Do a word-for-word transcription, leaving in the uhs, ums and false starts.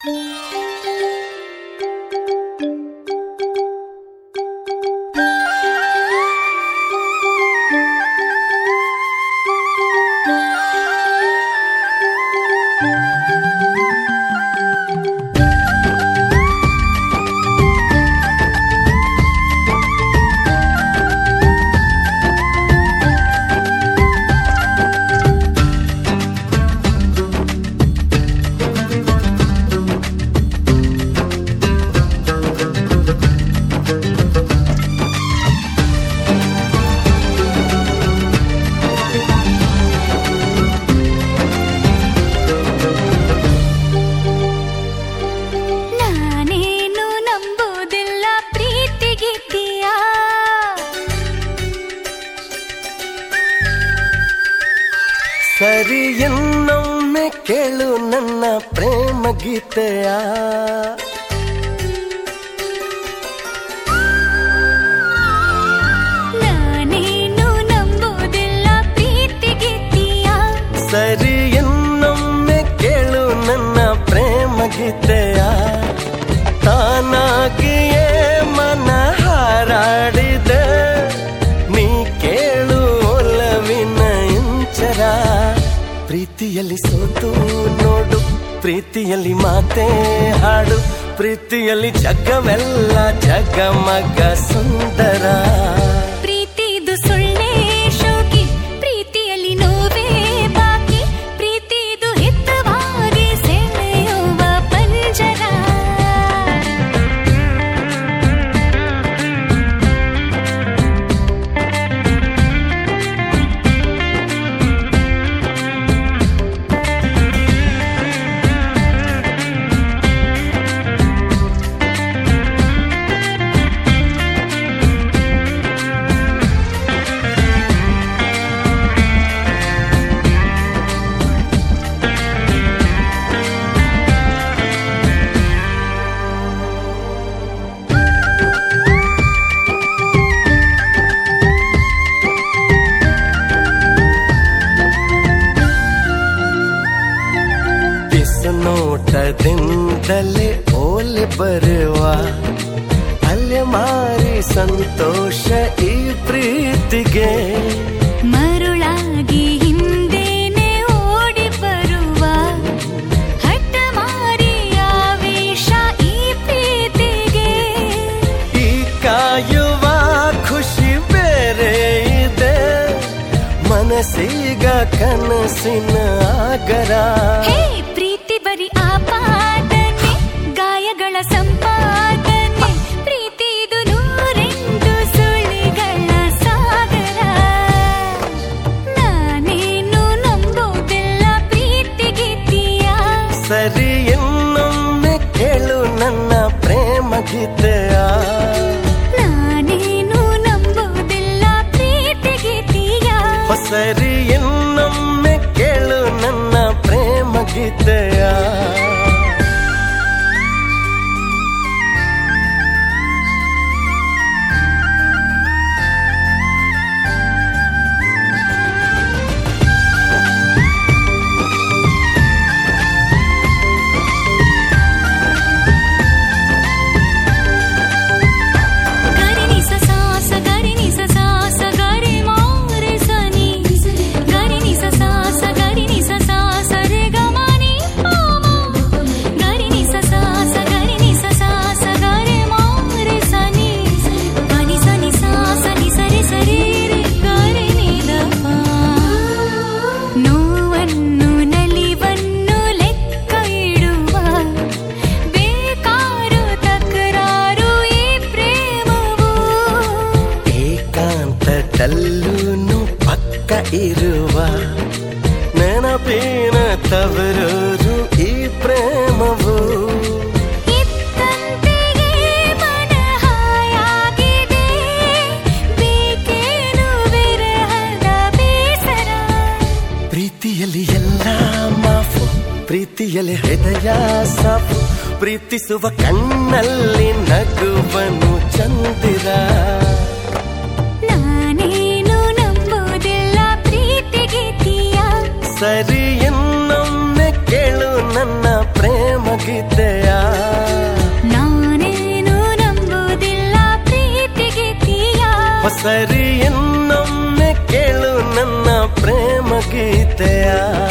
ಸರಿ ಇನ್ನೊಮ್ಮೆ ಕೇಳು ನನ್ನ ಪ್ರೇಮ ಗೀತೆಯ ನಾನೇನು ನಂಬೋದಿಲ್ಲ ಪ್ರೀತಿ ಗೀತೆಯ ಸರಿ ಇನ್ನೊಮ್ಮೆ ಕೇಳು ನನ್ನ ಪ್ರೇಮ ಗೀತೆಯ ತಾನಾಗಿಯೇ ಮನ ಹಾರಾಡಿದೆ ನೀ ಕೇಳು ಒಲವಿನ ಇಂಚರ ಪ್ರೀತಿಯಲ್ಲಿ ಸೋತು ನೋಡು ಪ್ರೀತಿಯಲ್ಲಿ ಮಾತೇ ಹಾಡು ಪ್ರೀತಿಯಲ್ಲಿ ಜಗವೆಲ್ಲ ಜಗಮಗ ಸುಂದರ ಪ್ರೀತಿದು ಸುಳ್ಳೇ ಶೋಕಿ ಪ್ರೀತಿಯಲ್ಲಿ ನೋವೇ ಬಾಕಿ ಪ್ರೀತಿದು ಹಿತವಾಗಿ ಸೆಳೆಯುವ ಪಂಜರ ನೋಟದಿಂದಲೇ ಓಲೆ ಬರುವ ಅಲೆ ಮಾರಿ ಸಂತೋಷ ಈ ಪ್ರೀತಿಗೆ ಮರುಳಾಗಿ ಹಿಂದೇನೆ ಓಡಿ ಬರುವ ಹಠ ಮಾರಿ ಆವೇಶ ಈ ಪ್ರೀತಿಗೆ ಈ ಕಾಯುವ ಖುಷಿ ಬೇರೆ ಇದೆ ಮನಸ್ಸೀಗ ಕನಸಿನ ಆಗರ ಬರಿ ಆಪಾದನೆ ಗಾಯಗಳ ಸಂಪಾದನೆ ಪ್ರೀತಿದು ನೂರೆಂಟು ಸುಳಿಗಳ ಸಾಗರ ನಾನೇನು ನಂಬೋದಿಲ್ಲ ಪ್ರೀತಿ ಗೀತೆಯ ಸರಿ ಇನ್ನೊಮ್ಮೆ ಕೇಳು ನನ್ನ ಪ್ರೇಮ ಗೀತೆಯ ನಾನೇನು ನಂಬೋದಿಲ್ಲ ಪ್ರೀತಿ ಗೀತೆಯ ಸರಿ ಇನ್ನೊಮ್ಮೆ ಕೇಳು ನನ್ನ ಪ್ರೇಮ ಗೀತೆಯ ಎಲ್ಲೂನು ಪಕ್ಕ ಇರುವ ನೆನಪಿನ ತವರೂರು ಈ ಪ್ರೇಮವು ಇತ್ತಂತೆಯೇ ಮನ ಹಾಯಾಗಿದೆ ಬೇಕೇನು ವಿರಹದ ಬೇಸರ ಪ್ರೀತಿಯಲ್ಲಿ ಎಲ್ಲ ಮಾಫು ಪ್ರೀತಿಯಲ್ಲಿ ಹೃದಯ ಸಾಫು ಪ್ರೀತಿಸುವ ಕಣ್ಣಲ್ಲಿ ನಗುವನು ಚಂದಿರ ಸರಿ ಇನ್ನೊಮ್ಮೆ ಕೇಳು ನನ್ನ ಪ್ರೇಮ ಗೀತೆ ಸರಿ ಇನ್ನೊಮ್ಮೆ ಕೇಳು ನನ್ನ ಪ್ರೇಮ ಗೀತೆಯ